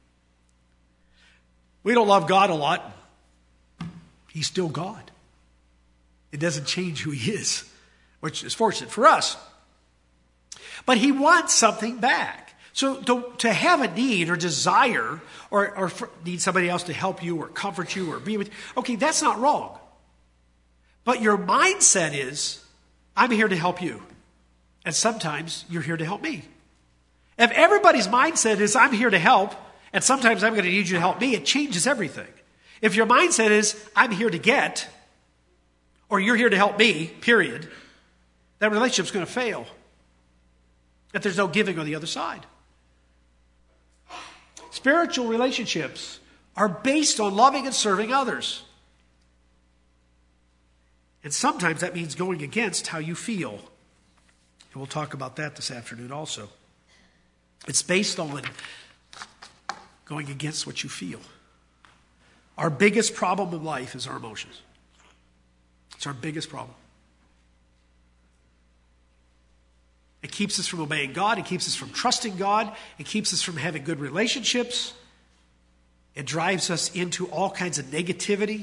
We don't love God a lot. He's still God. It doesn't change who he is, which is fortunate for us. But he wants something back. So to have a need or desire or need somebody else to help you or comfort you or be with you, okay, that's not wrong. But your mindset is, I'm here to help you. And sometimes you're here to help me. If everybody's mindset is, I'm here to help, and sometimes I'm going to need you to help me, it changes everything. If your mindset is, I'm here to get, or you're here to help me, period, that relationship's going to fail. that there's no giving on the other side. Spiritual relationships are based on loving and serving others. And sometimes that means going against how you feel. And we'll talk about that this afternoon also. It's based on going against what you feel. Our biggest problem in life is our emotions. It's our biggest problem. It keeps us from obeying God. It keeps us from trusting God. It keeps us from having good relationships. It drives us into all kinds of negativity.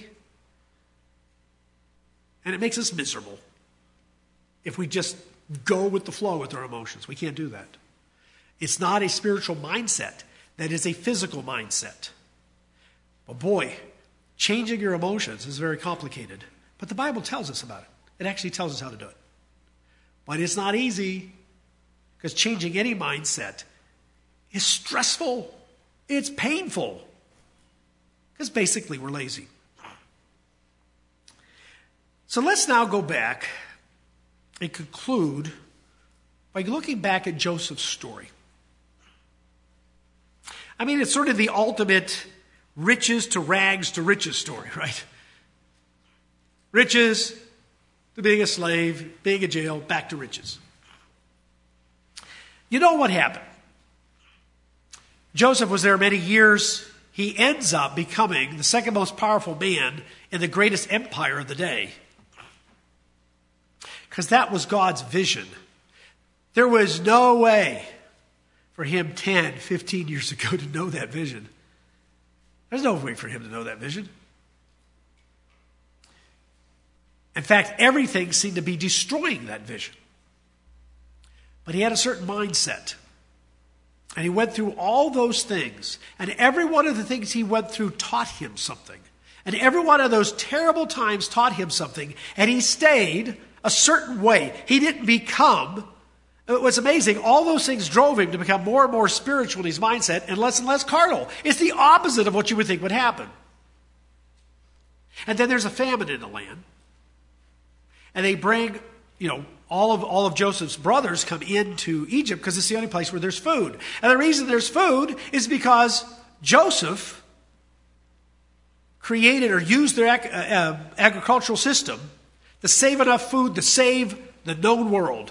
And it makes us miserable if we just go with the flow with our emotions. We can't do that. It's not a spiritual mindset. That is a physical mindset. But boy, changing your emotions is very complicated. But the Bible tells us about it. It actually tells us how to do it. But it's not easy, because changing any mindset is stressful. It's painful. Because basically we're lazy. So let's now go back and conclude by looking back at Joseph's story. I mean, it's sort of the ultimate riches to rags to riches story, right? Riches to being a slave, being in jail, back to riches. You know what happened? Joseph was there many years. He ends up becoming the second most powerful man in the greatest empire of the day. Because that was God's vision. There was no way for him 10, 15 years ago to know that vision. There's no way for him to know that vision. In fact, everything seemed to be destroying that vision. But he had a certain mindset. And he went through all those things. And every one of the things he went through taught him something. And every one of those terrible times taught him something. And he stayed a certain way. He didn't become... It was amazing. All those things drove him to become more and more spiritual in his mindset and less carnal. It's the opposite of what you would think would happen. And then there's a famine in the land. And they bring, all of Joseph's brothers come into Egypt because it's the only place where there's food. And the reason there's food is because Joseph created or used their agricultural system to save enough food to save the known world.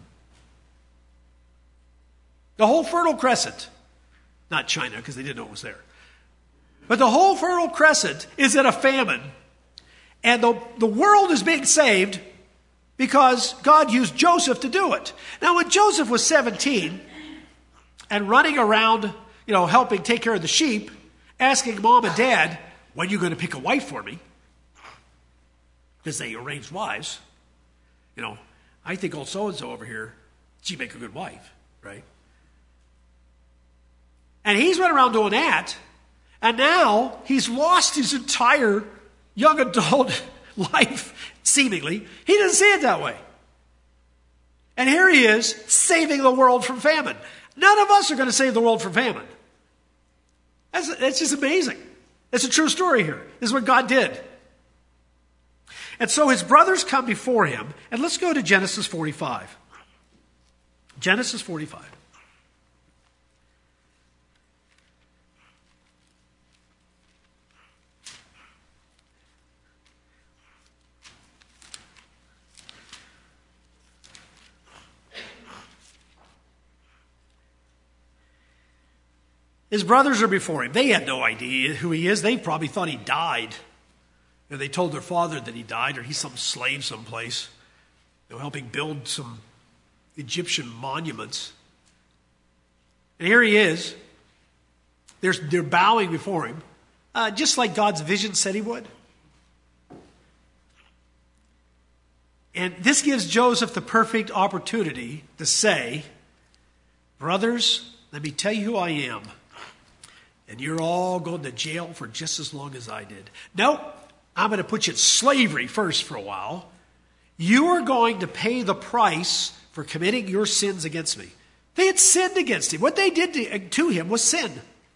The whole Fertile Crescent, not China because they didn't know it was there, but the whole Fertile Crescent is in a famine. And the world is being saved because God used Joseph to do it. Now when Joseph was 17 and running around, helping take care of the sheep, asking mom and dad, when are you going to pick a wife for me? Because they arranged wives. I think old so-and-so over here, she'd make a good wife, right? And he's running around doing that. And now he's lost his entire young adult life, seemingly. He doesn't see it that way. And here he is saving the world from famine. None of us are going to save the world from famine. That's just amazing. It's a true story here. This is what God did. And so his brothers come before him. And let's go to Genesis 45. Genesis 45. His brothers are before him. They had no idea who he is. They probably thought he died. They told their father that he died, or he's some slave someplace, helping build some Egyptian monuments. And here he is. They're bowing before him, just like God's vision said he would. And this gives Joseph the perfect opportunity to say, brothers, let me tell you who I am. And you're all going to jail for just as long as I did. Nope, I'm going to put you in slavery first for a while. You are going to pay the price for committing your sins against me. They had sinned against him. What they did to him was sin.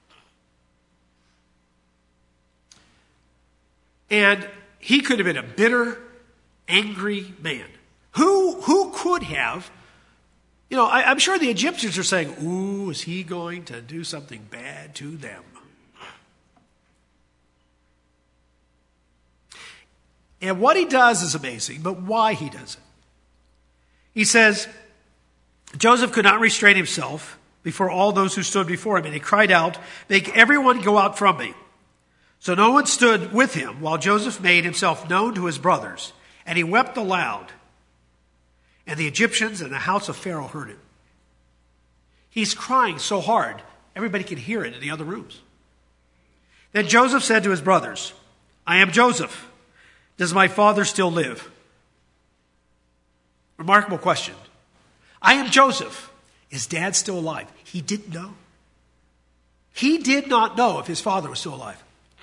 And he could have been a bitter, angry man. Who could have I'm sure the Egyptians are saying, ooh, is he going to do something bad to them? And what he does is amazing, but why he does it. He says, Joseph could not restrain himself before all those who stood before him, and he cried out, make everyone go out from me. So no one stood with him while Joseph made himself known to his brothers, and he wept aloud. And the Egyptians and the house of Pharaoh heard it. He's crying so hard, everybody can hear it in the other rooms. Then Joseph said to his brothers, I am Joseph. Does my father still live? Remarkable question. I am Joseph. Is dad still alive? He didn't know. He did not know if his father was still alive.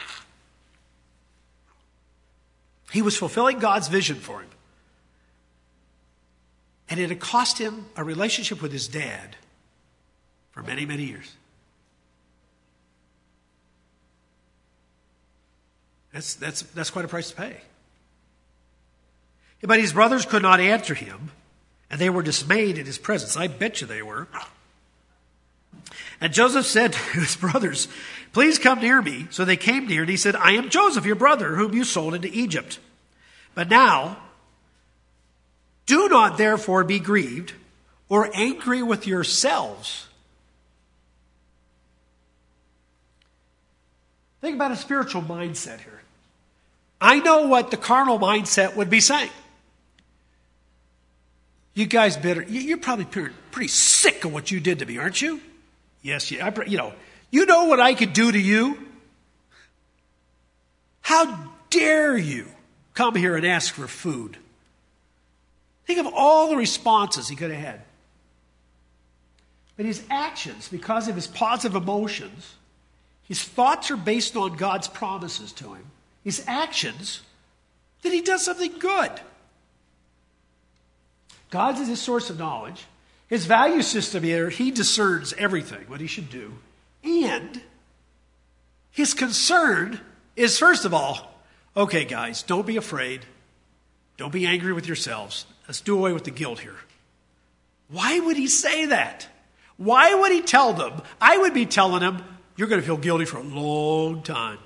He was fulfilling God's vision for him. And it had cost him a relationship with his dad for many, many years. That's quite a price to pay. But his brothers could not answer him, and they were dismayed at his presence. I bet you they were. And Joseph said to his brothers, please come near me. So they came near, and he said, I am Joseph, your brother, whom you sold into Egypt. But now, do not therefore be grieved or angry with yourselves. Think about a spiritual mindset here. I know what the carnal mindset would be saying. You guys you're probably pretty sick of what you did to me, aren't you? Yes, you know what I could do to you? How dare you come here and ask for food? Think of all the responses he could have had. But his actions, because of his positive emotions, his thoughts are based on God's promises to him. His actions, that he does something good. God is his source of knowledge. His value system here, he discerns everything, what he should do. And his concern is, first of all, okay, guys, don't be afraid. Don't be angry with yourselves. Let's do away with the guilt here. Why would he say that? Why would he tell them? I would be telling them, you're going to feel guilty for a long time.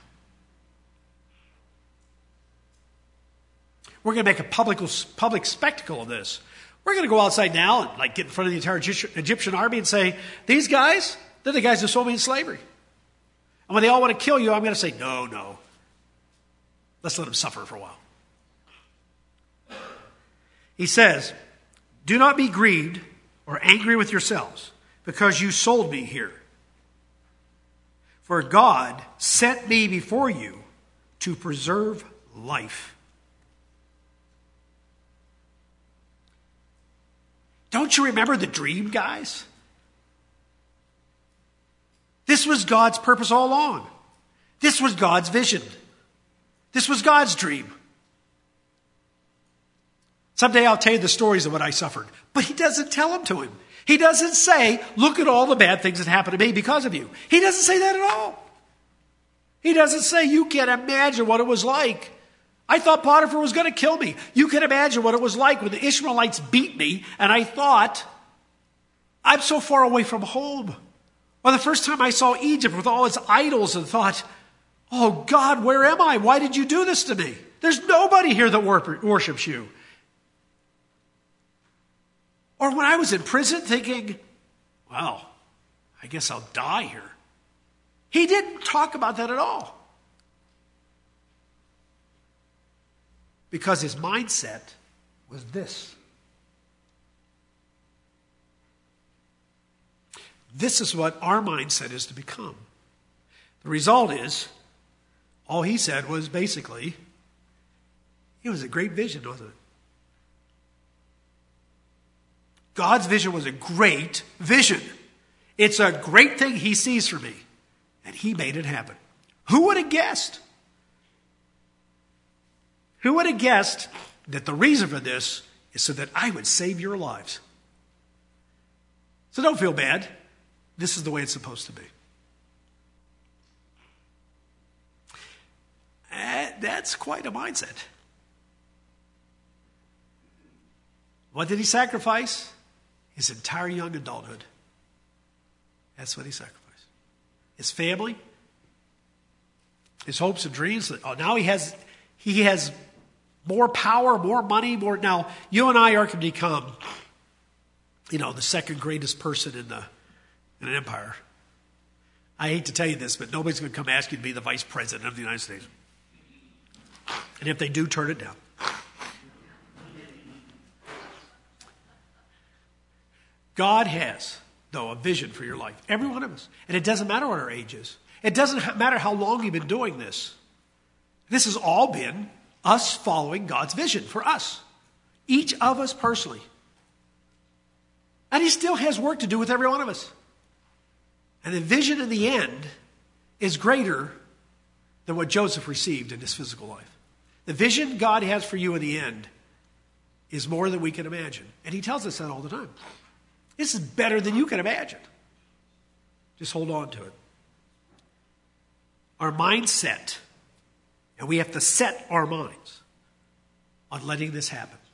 We're going to make a public spectacle of this. We're going to go outside now and get in front of the entire Egyptian army and say, these guys, they're the guys who sold me in slavery. And when they all want to kill you, I'm going to say, no. Let's let them suffer for a while. He says, do not be grieved or angry with yourselves because you sold me here. For God sent me before you to preserve life. Don't you remember the dream, guys? This was God's purpose all along. This was God's vision. This was God's dream. Someday I'll tell you the stories of what I suffered. But he doesn't tell them to him. He doesn't say, look at all the bad things that happened to me because of you. He doesn't say that at all. He doesn't say, you can't imagine what it was like. I thought Potiphar was going to kill me. You can imagine what it was like when the Ishmaelites beat me, and I thought, I'm so far away from home. Or the first time I saw Egypt with all its idols and thought, oh God, where am I? Why did you do this to me? There's nobody here that worships you. Or when I was in prison thinking, well, I guess I'll die here. He didn't talk about that at all. Because his mindset was this. This is what our mindset is to become. The result is, all he said was basically, it was a great vision, wasn't it? God's vision was a great vision. It's a great thing he sees for me. And he made it happen. Who would have guessed? Who would have guessed that the reason for this is so that I would save your lives? So don't feel bad. This is the way it's supposed to be. That's quite a mindset. What did he sacrifice? his entire young adulthood. That's what he sacrificed. His family, his hopes and dreams. Oh, now he has more power, more money, more. Now, you and I are going to become, the second greatest person in an empire. I hate to tell you this, but nobody's going to come ask you to be the vice president of the United States. And if they do, turn it down. God has, though, a vision for your life. Every one of us. And it doesn't matter what our age is. It doesn't matter how long you've been doing this. This has all been us following God's vision for us. Each of us personally. And he still has work to do with every one of us. And the vision in the end is greater than what Joseph received in his physical life. The vision God has for you in the end is more than we can imagine. And he tells us that all the time. This is better than you can imagine. Just hold on to it. Our mindset, and we have to set our minds on letting this happen.